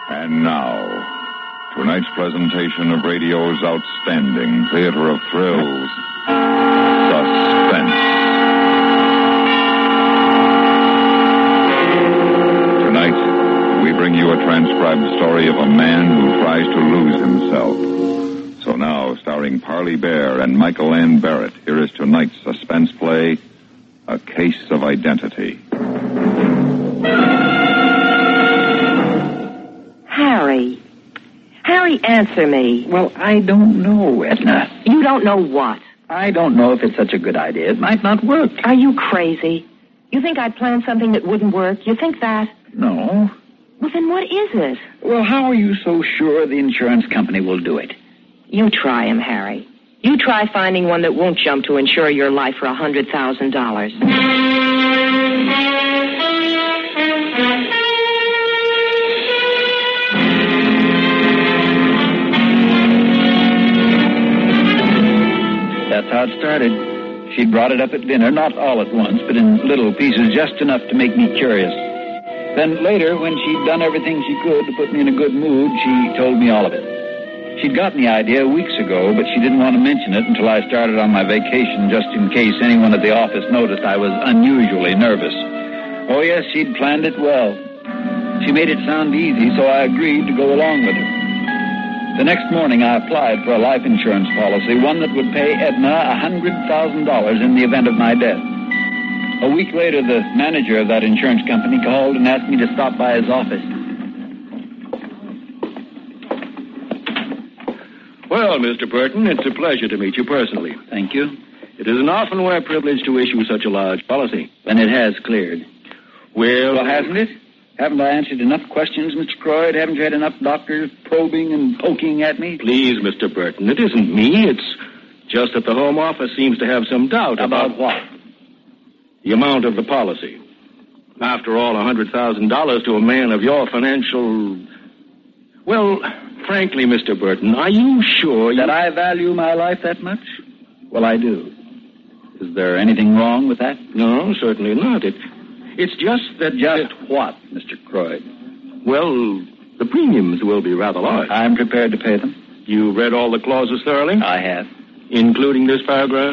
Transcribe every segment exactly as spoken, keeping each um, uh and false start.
And now, tonight's presentation of radio's outstanding theater of thrills, Suspense. Tonight, we bring you a transcribed story of a man who tries to lose himself. So now, starring Parley Bear and Michael Ann Barrett, here is tonight's suspense play, A Case of Identity. Harry. Harry, answer me. Well, I don't know, Edna. You don't know what? I don't know if it's such a good idea. It might not work. Are you crazy? You think I'd planned something that wouldn't work? You think that? No. Well, then what is it? Well, how are you so sure the insurance company will do it? You try him, Harry. You try finding one that won't jump to insure your life for a hundred thousand dollars. That's how it started. She'd brought it up at dinner, not all at once, but in little pieces, just enough to make me curious. Then later, when she'd done everything she could to put me in a good mood, she told me all of it. She'd gotten the idea weeks ago, but she didn't want to mention it until I started on my vacation, just in case anyone at the office noticed I was unusually nervous. Oh, yes, she'd planned it well. She made it sound easy, so I agreed to go along with her. The next morning, I applied for a life insurance policy, one that would pay Edna one hundred thousand dollars in the event of my death. A week later, the manager of that insurance company called and asked me to stop by his office. Well, Mister Burton, it's a pleasure to meet you personally. Thank you. It is an often-wear privilege to issue such a large policy. And it has cleared. Well... Well, hasn't it? Haven't I answered enough questions, Mister Croyd? Haven't you had enough doctors probing and poking at me? Please, Mister Burton, it isn't me. It's just that the Home Office seems to have some doubt about... About what? The amount of the policy. After all, one hundred thousand dollars to a man of your financial... Well, frankly, Mister Burton, are you sure you... That I value my life that much? Well, I do. Is there anything wrong with that? No, certainly not. It... It's just that... Just what, Mister Croyd? Well, the premiums will be rather large. I'm prepared to pay them. You read all the clauses thoroughly? I have. Including this paragraph?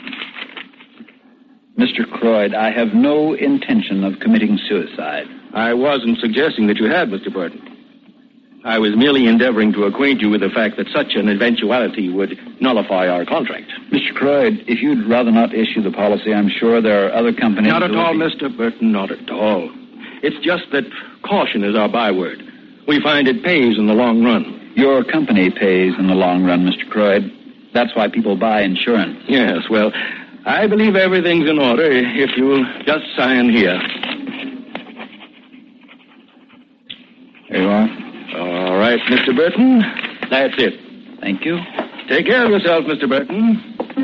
Mister Croyd, I have no intention of committing suicide. I wasn't suggesting that you had, Mister Burton. I was merely endeavoring to acquaint you with the fact that such an eventuality would nullify our contract. Mister Croyd, if you'd rather not issue the policy, I'm sure there are other companies... Not at all, be... Mister Burton, not at all. It's just that caution is our byword. We find it pays in the long run. Your company pays in the long run, Mister Croyd. That's why people buy insurance. Yes, well, I believe everything's in order if you'll just sign here. There you are. All right, Mister Burton, that's it. Thank you. Take care of yourself, Mister Burton.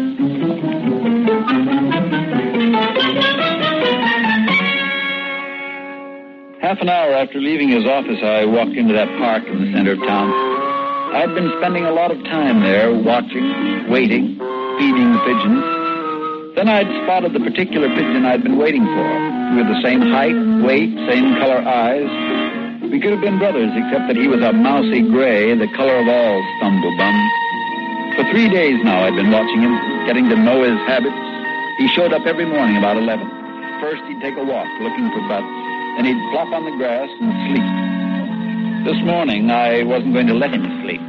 Half an hour after leaving his office, I walked into that park in the center of town. I'd been spending a lot of time there, watching, waiting, feeding the pigeons. Then I'd spotted the particular pigeon I'd been waiting for. We were the same height, weight, same color eyes. We could have been brothers, except that he was a mousy gray, the color of all stumblebums. For three days now I'd been watching him, getting to know his habits. He showed up every morning about eleven. First he'd take a walk, looking for butts. Then he'd flop on the grass and sleep. This morning I wasn't going to let him sleep.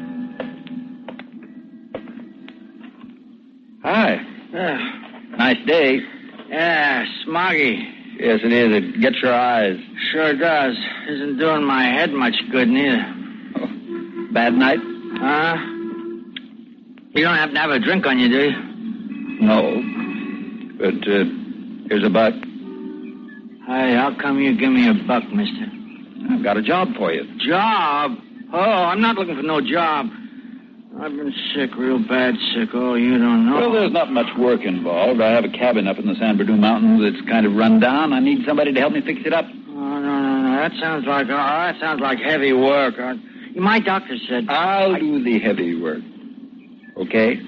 Hi. Uh, nice day. Yeah, smoggy. Yes, it is. It gets your eyes. Sure does. Isn't doing my head much good, neither. Oh, bad night? Huh? You don't happen to have a drink on you, do you? No. But, uh, here's a buck. Hey, how come you give me a buck, mister? I've got a job for you. Job? Oh, I'm not looking for no job. I've been sick, real bad sick. Oh, you don't know. Well, there's not much work involved. I have a cabin up in the San Bernardino Mountains that's kind of run down. I need somebody to help me fix it up. Oh, no, no, no. That sounds like, oh, that sounds like heavy work. Uh, my doctor said... I'll I... do the heavy work. Okay?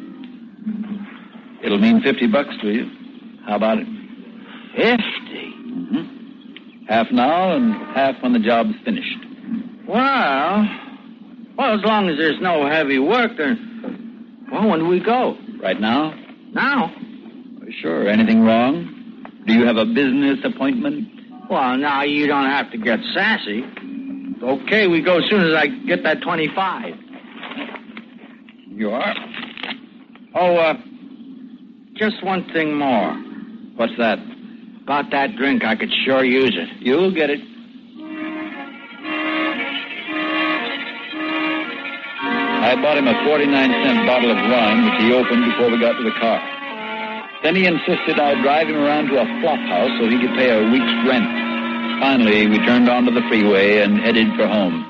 It'll mean fifty bucks to you. How about it? Fifty? Mm-hmm. Half now and half when the job's finished. Well, well, as long as there's no heavy work, then, well, when do we go? Right now? Now? Sure. Anything wrong? Do you have a business appointment? Well, now you don't have to get sassy. Okay, we go as soon as I get that twenty-five. You are? Oh, uh, just one thing more. What's that? About that drink, I could sure use it. You'll get it. I bought him a forty-nine cent bottle of wine, which he opened before we got to the car. Then he insisted I drive him around to a flop house so he could pay a week's rent. Finally, we turned onto the freeway and headed for home.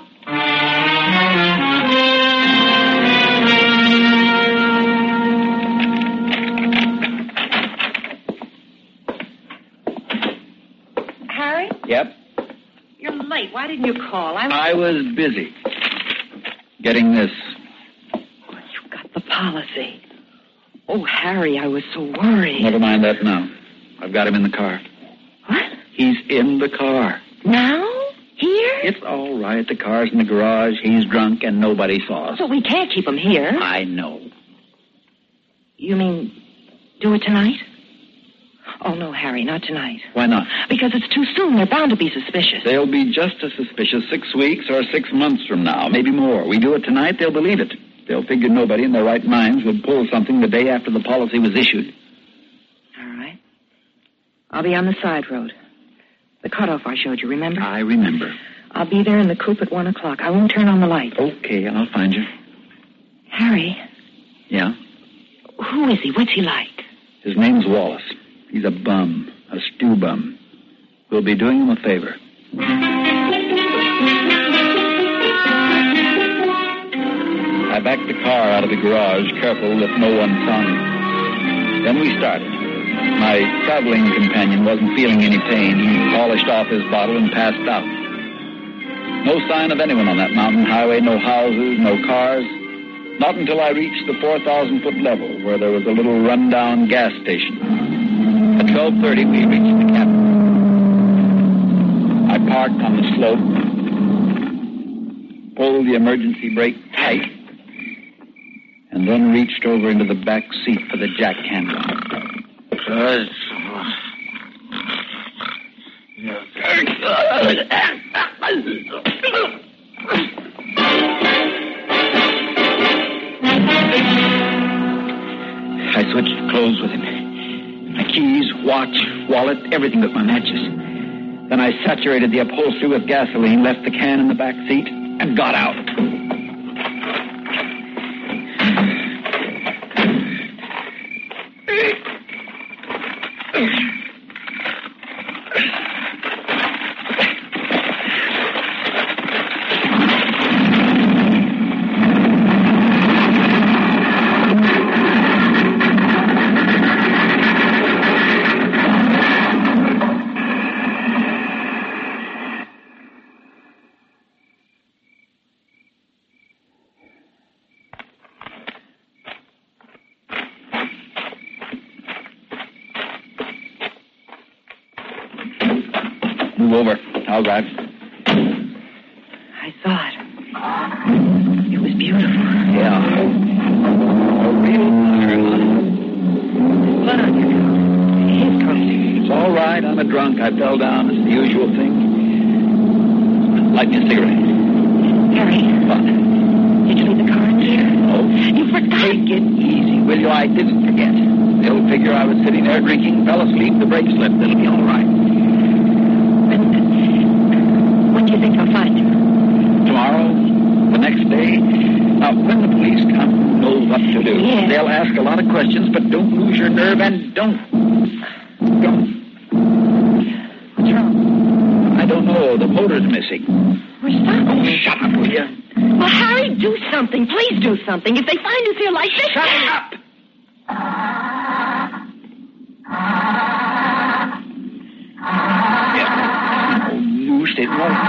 Harry? Yep. You're late. Why didn't you call? I was... I was busy getting this. Oh, you got the policy. Oh, Harry, I was so worried. Never mind that now. I've got him in the car. What? He's in the car. Now? Here? It's all right. The car's in the garage. He's drunk, and nobody saw us. But we can't keep him here. I know. You mean do it tonight? Oh, no, Harry, not tonight. Why not? Because it's too soon. They're bound to be suspicious. They'll be just as suspicious six weeks or six months from now, maybe more. We do it tonight, they'll believe it. They'll figure nobody in their right minds would pull something the day after the policy was issued. All right. I'll be on the side road. The cutoff I showed you, remember? I remember. I'll be there in the coupe at one o'clock. I won't turn on the light. Okay, I'll find you. Harry? Yeah? Who is he? What's he like? His name's Wallace. He's a bum, a stew bum. We'll be doing him a favor. I backed the car out of the garage, careful that no one saw me. Then we started. My traveling companion wasn't feeling any pain. He polished off his bottle and passed out. No sign of anyone on that mountain highway, no houses, no cars. Not until I reached the four thousand foot level, where there was a little rundown gas station. At twelve thirty, we reached the cabin. I parked on the slope, pulled the emergency brake tight, and then reached over into the back seat for the jack handle. Good. I switched clothes with him. My keys, watch, wallet, everything but my matches. Then I saturated the upholstery with gasoline, left the can in the back seat, and got out. Move over. I'll drive. I saw it. It was beautiful. Yeah. A real fire, huh? Blood on your coat. His coat. It's all right. I'm a drunk. I fell down. It's the usual thing. Light me a cigarette. Harry. What? Did you leave the car in gear? Oh. You forgot. Take it easy, will you? I didn't forget. They'll figure I was sitting there drinking, fell asleep, the brake slipped. It'll be all right. When do you think I'll find you? Tomorrow, the next day. Now, when the police come, who knows what to do? Yeah. They'll ask a lot of questions, but don't lose your nerve and don't. Don't. What's wrong? I don't know. The motor's missing. We're stopping. Oh, shut up, will you? Well, Harry, do something. Please do something. If they find us here like this... Shut up! Yeah. Oh, loose it won't.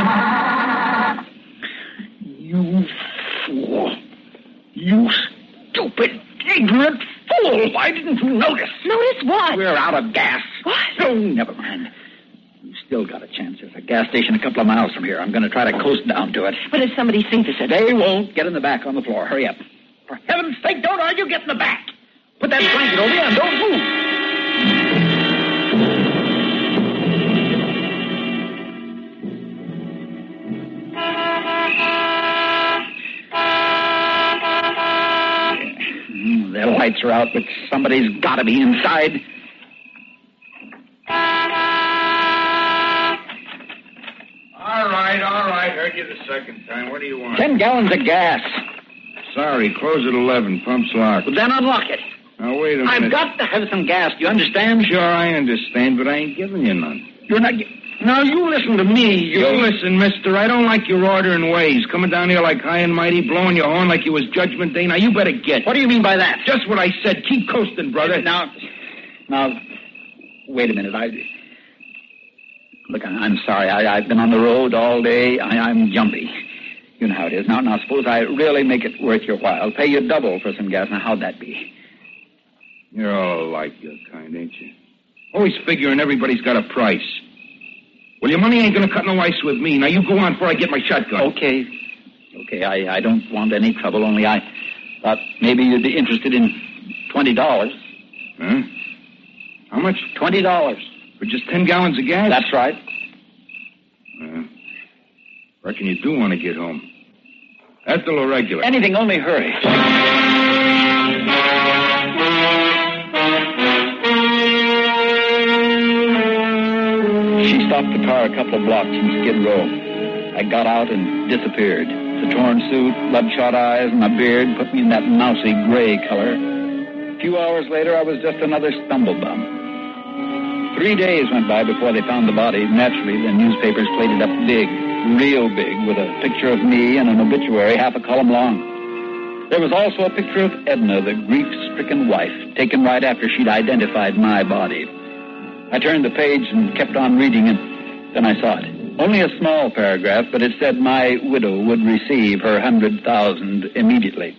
You fool. You stupid, ignorant fool. Why didn't you notice? Notice what? We're out of gas. What? Oh, never mind. You've still got a chance. There's a gas station a couple of miles from here. I'm going to try to coast down to it. But if somebody sees us, They won't. Get in the back on the floor. Hurry up. For heaven's sake, don't argue. Get in the back. Put that blanket over you and don't move. The lights are out, but somebody's got to be inside. All right, all right. Heard you the second time. What do you want? Ten gallons of gas. Sorry, close at eleven. Pump's locked. Well, then unlock it. Now, wait a minute. I've got to have some gas. Do you understand? Sure, I understand, but I ain't giving you none. You're not... Ge- now, you listen to me. You... You listen, mister. I don't like your ordering ways. Coming down here like high and mighty, blowing your horn like it was Judgment Day. Now, you better get. What do you mean by that? Just what I said. Keep coasting, brother. Now, now, wait a minute. I... Look, I, I'm sorry. I, I've been on the road all day. I, I'm jumpy. You know how it is. Now, now, suppose I really make it worth your while. I'll pay you double for some gas. Now, how'd that be? You're all alike, your kind, ain't you? Always figuring everybody's got a price. Well, your money ain't gonna cut no ice with me. Now, you go on before I get my shotgun. Okay. Okay, I, I don't want any trouble, only I thought maybe you'd be interested in twenty dollars. Huh? How much? twenty dollars. For just ten gallons of gas? That's right. Uh, reckon you do want to get home. That's the regular. Anything, only hurry. She stopped the car a couple of blocks from Skid Row. I got out and disappeared. The torn suit, bloodshot eyes, and my beard put me in that mousy gray color. A few hours later, I was just another stumblebum. Three days went by before they found the body. Naturally, the newspapers played it up big, real big, with a picture of me and an obituary half a column long. There was also a picture of Edna, the grief-stricken wife, taken right after she'd identified my body. I turned the page and kept on reading, and then I saw it. Only a small paragraph, but it said my widow would receive her hundred thousand immediately.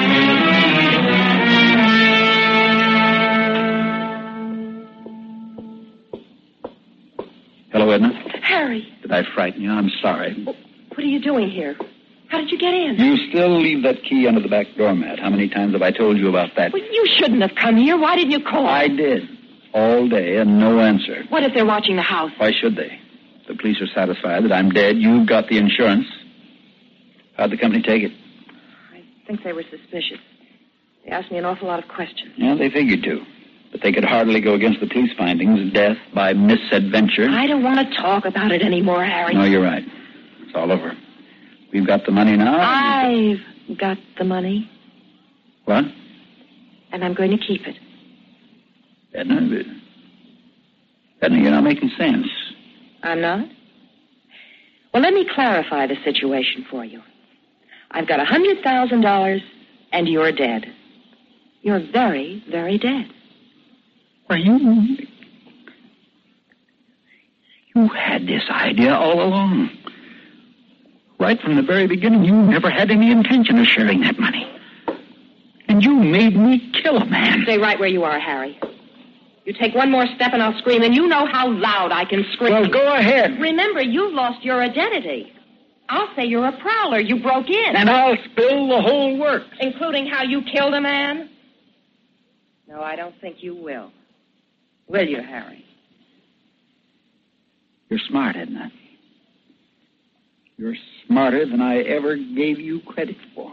Hello, Edna. Harry. Did I frighten you? I'm sorry. What are you doing here? How did you get in? You still leave that key under the back doormat. How many times have I told you about that? Well, you shouldn't have come here. Why didn't you call? I did. All day and no answer. What if they're watching the house? Why should they? The police are satisfied that I'm dead. You've got the insurance. How'd the company take it? I think they were suspicious. They asked me an awful lot of questions. Yeah, they figured to. But they could hardly go against the police findings. Death by misadventure. I don't want to talk about it anymore, Harry. No, you're right. It's all over. We've got the money now. I've got the money. What? And I'm going to keep it. Edna, Edna, you're not making sense. I'm not? Well, let me clarify the situation for you. I've got one hundred thousand dollars, and you're dead. You're very, very dead. Well, you... You had this idea all along. Right from the very beginning, you never had any intention of sharing that money. And you made me kill a man. Stay right where you are, Harry. You take one more step and I'll scream, and you know how loud I can scream. Well, go ahead. Remember, you've lost your identity. I'll say you're a prowler. You broke in. And I'll spill the whole works. Including how you killed a man? No, I don't think you will. Will you, Harry? You're smart, Edna. You're smarter than I ever gave you credit for.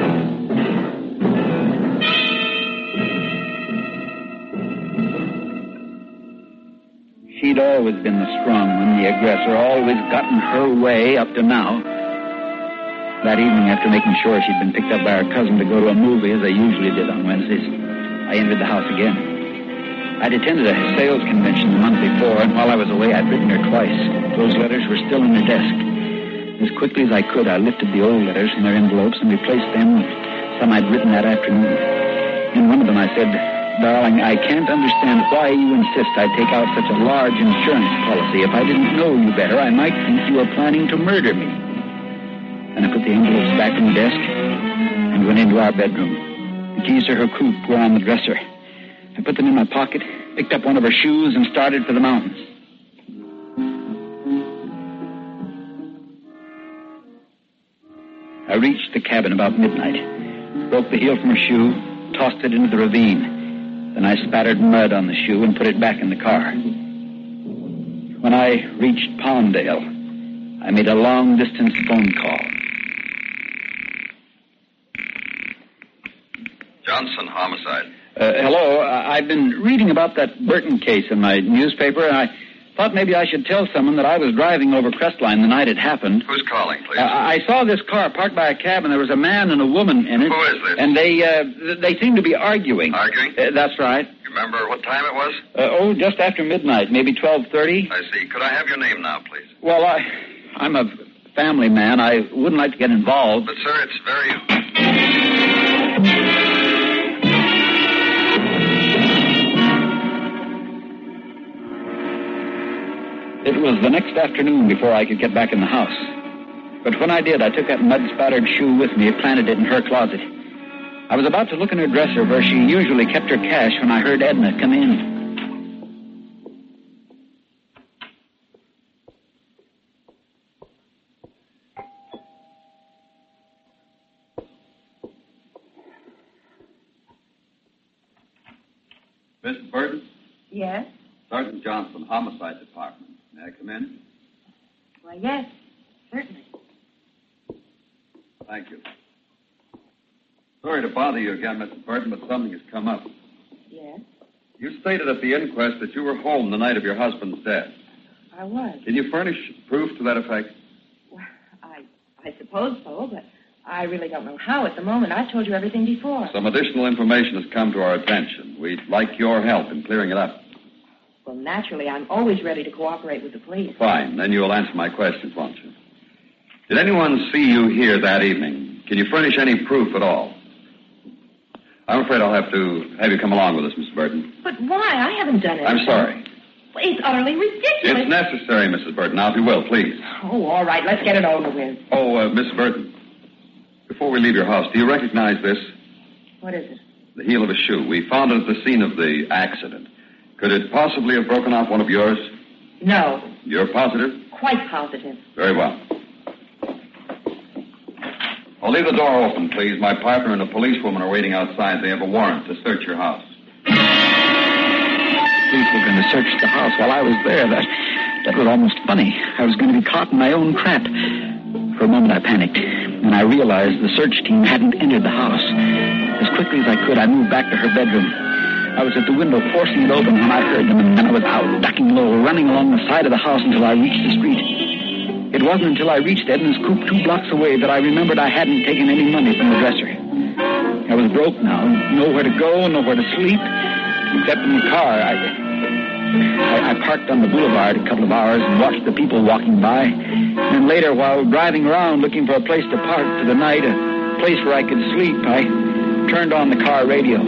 She'd always been the strong one, the aggressor, always gotten her way up to now. That evening, after making sure she'd been picked up by her cousin to go to a movie, as I usually did on Wednesdays, I entered the house again. I'd attended a sales convention the month before, and while I was away, I'd written her twice. Those letters were still in her desk. As quickly as I could, I lifted the old letters from their envelopes and replaced them with some I'd written that afternoon. In one of them, I said, "Darling, I can't understand why you insist I take out such a large insurance policy. If I didn't know you better, I might think you were planning to murder me." And I put the envelopes back in the desk and went into our bedroom. The keys to her coupe were on the dresser. I put them in my pocket, picked up one of her shoes, and started for the mountains. I reached the cabin about midnight, broke the heel from her shoe, tossed it into the ravine. Then I spattered mud on the shoe and put it back in the car. When I reached Palmdale, I made a long-distance phone call. Johnson, homicide. Uh, hello. I've been reading about that Burton case in my newspaper, and I thought maybe I should tell someone that I was driving over Crestline the night it happened. Who's calling, please? Uh, I saw this car parked by a cab, and there was a man and a woman in it. Who is this? And they uh, they seemed to be arguing. Arguing? Uh, that's right. You remember what time it was? Uh, oh, just after midnight, maybe twelve thirty. I see. Could I have your name now, please? Well, I, I'm a family man. I wouldn't like to get involved. But, sir, it's very... It was the next afternoon before I could get back in the house. But when I did, I took that mud-spattered shoe with me and planted it in her closet. I was about to look in her dresser where she usually kept her cash when I heard Edna come in. Mister Burton? Yes? Sergeant Johnson, Homicide Department. May I come in? Why, yes, certainly. Thank you. Sorry to bother you again, Mister Burton, but something has come up. Yes? You stated at the inquest that you were home the night of your husband's death. I was. Can you furnish proof to that effect? Well, I, I suppose so, but I really don't know how at the moment. I've told you everything before. Some additional information has come to our attention. We'd like your help in clearing it up. Well, naturally, I'm always ready to cooperate with the police. Fine. Then you'll answer my questions, won't you? Did anyone see you here that evening? Can you furnish any proof at all? I'm afraid I'll have to have you come along with us, Mister Burton. But why? I haven't done it. I'm sorry. Well, it's utterly ridiculous. It's necessary, Missus Burton. Now, if you will, please. Oh, all right. Let's get it over with. Oh, uh, Miss Burton, before we leave your house, do you recognize this? What is it? The heel of a shoe. We found it at the scene of the accident. Could it possibly have broken off one of yours? No. You're positive? Quite positive. Very well. I'll leave the door open, please. My partner and a policewoman are waiting outside. They have a warrant to search your house. Police were going to search the house while I was there. That, that was almost funny. I was going to be caught in my own trap. For a moment, I panicked, and I realized the search team hadn't entered the house. As quickly as I could, I moved back to her bedroom. I was at the window forcing it open when I heard them, and I was out, ducking low, running along the side of the house until I reached the street. It wasn't until I reached Edna's coop two blocks away that I remembered I hadn't taken any money from the dresser. I was broke now, nowhere to go, nowhere to sleep, except in the car. I, I, I parked on the boulevard a couple of hours and watched the people walking by. And later, while driving around looking for a place to park for the night, a place where I could sleep, I turned on the car radio.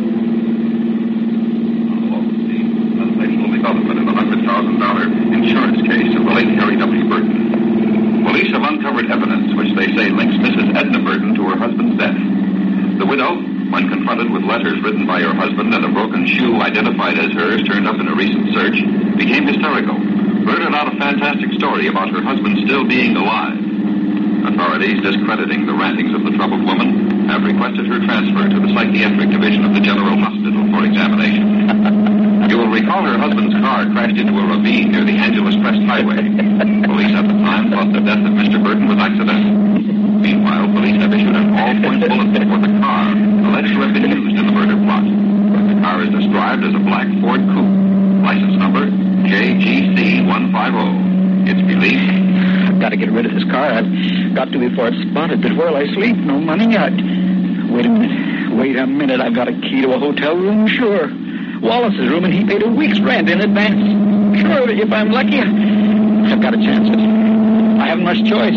Sensational development in the one hundred thousand dollars insurance case of the late Harry W. Burton. Police have uncovered evidence which they say links Missus Edna Burton to her husband's death. The widow, when confronted with letters written by her husband and a broken shoe identified as hers turned up in a recent search, became hysterical, blurted out a fantastic story about her husband still being alive. Authorities, discrediting the rantings of the troubled woman, have requested her transfer to the psychiatric division of the General Hospital for examination. You will recall her husband's car crashed into a ravine near the Angeles Crest Highway. Police at the time thought the death of Mister Burton was accidental. Meanwhile, police have issued an all-point bulletin for the car alleged to have been used in the murder plot. The car is described as a black Ford Coupe. License number J G C one fifty. It's believed. I've got to get rid of this car. I've got to before it's spotted. But where'll I sleep? No money. I... Wait a minute. Wait a minute. I've got a key to a hotel room, sure. Wallace's room, and he paid a week's rent in advance. Sure, if I'm lucky, I've got a chance. I haven't much choice.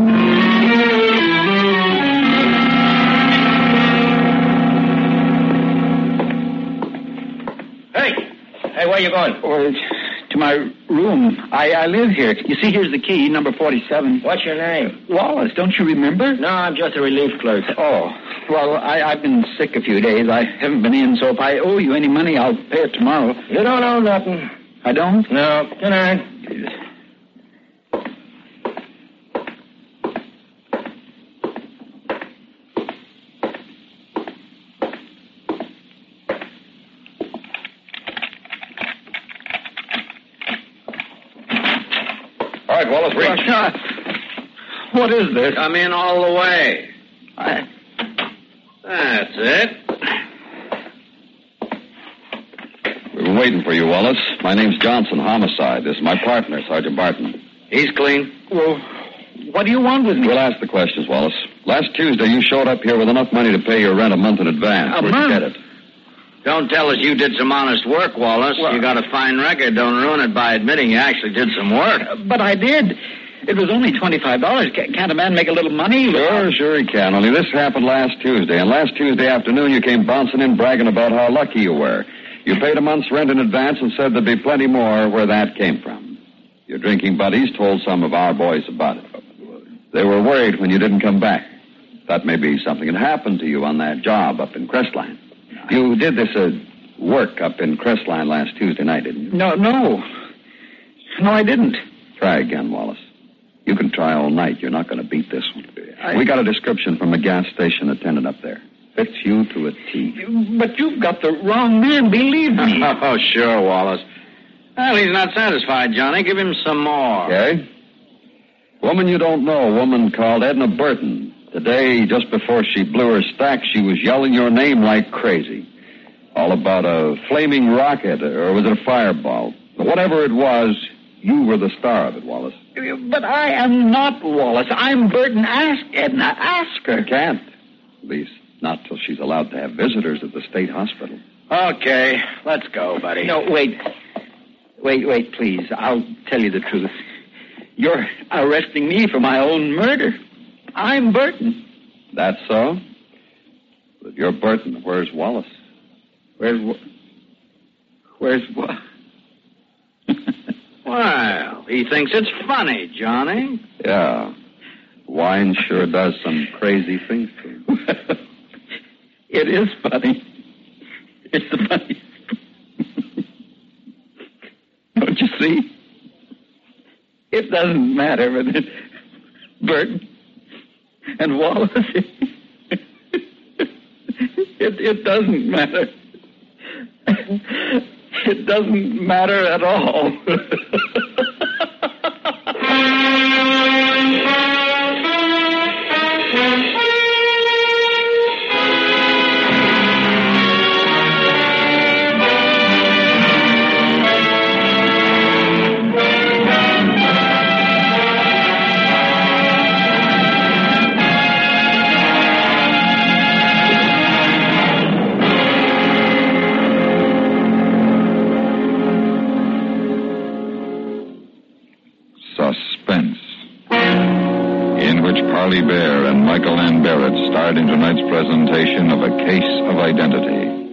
Hey! Hey, where you going? Or to my room. I, I live here. You see, here's the key, number forty-seven. What's your name? Wallace, don't you remember? No, I'm just a relief clerk. Oh, well, I, I've been sick a few days. I haven't been in, so if I owe you any money, I'll pay it tomorrow. You don't owe nothing. I don't? No. Good night. right, Wallace, reach. What is this? Come in all the way. I... That's it. We've been waiting for you, Wallace. My name's Johnson, homicide. This is my partner, Sergeant Barton. He's clean. Well, what do you want with me? We'll ask the questions, Wallace. Last Tuesday, you showed up here with enough money to pay your rent a month in advance. A Where'd month? you get it? Don't tell us you did some honest work, Wallace. Well- You got a fine record. Don't ruin it by admitting you actually did some work. But I did. It was only twenty-five dollars. Can't a man make a little money? Sure, sure he can. Only this happened last Tuesday. And last Tuesday afternoon, you came bouncing in bragging about how lucky you were. You paid a month's rent in advance and said there'd be plenty more where that came from. Your drinking buddies told some of our boys about it. They were worried when you didn't come back. Thought maybe something had happened to you on that job up in Crestline. You did this uh, work up in Crestline last Tuesday night, didn't you? No, no. No, I didn't. Try again, Wallace. You can try all night. You're not going to beat this one. I- We got a description from a gas station attendant up there. Fits you to a T. But you've got the wrong man, believe me. Oh, sure, Wallace. Well, he's not satisfied, Johnny. Give him some more. Okay? Woman you don't know, a woman called Edna Burton. Today, just before she blew her stack, she was yelling your name like crazy. All about a flaming rocket, or was it a fireball? But whatever it was, you were the star of it, Wallace. But I am not Wallace. I'm Burton. Ask Edna. Ask her. You can't. At least, not till she's allowed to have visitors at the state hospital. Okay, let's go, buddy. No, wait. Wait, wait, please. I'll tell you the truth. You're arresting me for my own murder. I'm Burton. That's so? But you're Burton. Where's Wallace? Where's... Wa- Where's... Wa- Well, he thinks it's funny, Johnny. Yeah. Wine sure does some crazy things to him. It is funny. It's the funniest. Don't you see? It doesn't matter whether it's Burton and Wallace. It, it doesn't matter. It doesn't matter at all. Suspense, in which Parley Bear and Michael Ann Barrett starred in tonight's presentation of A Case of Identity.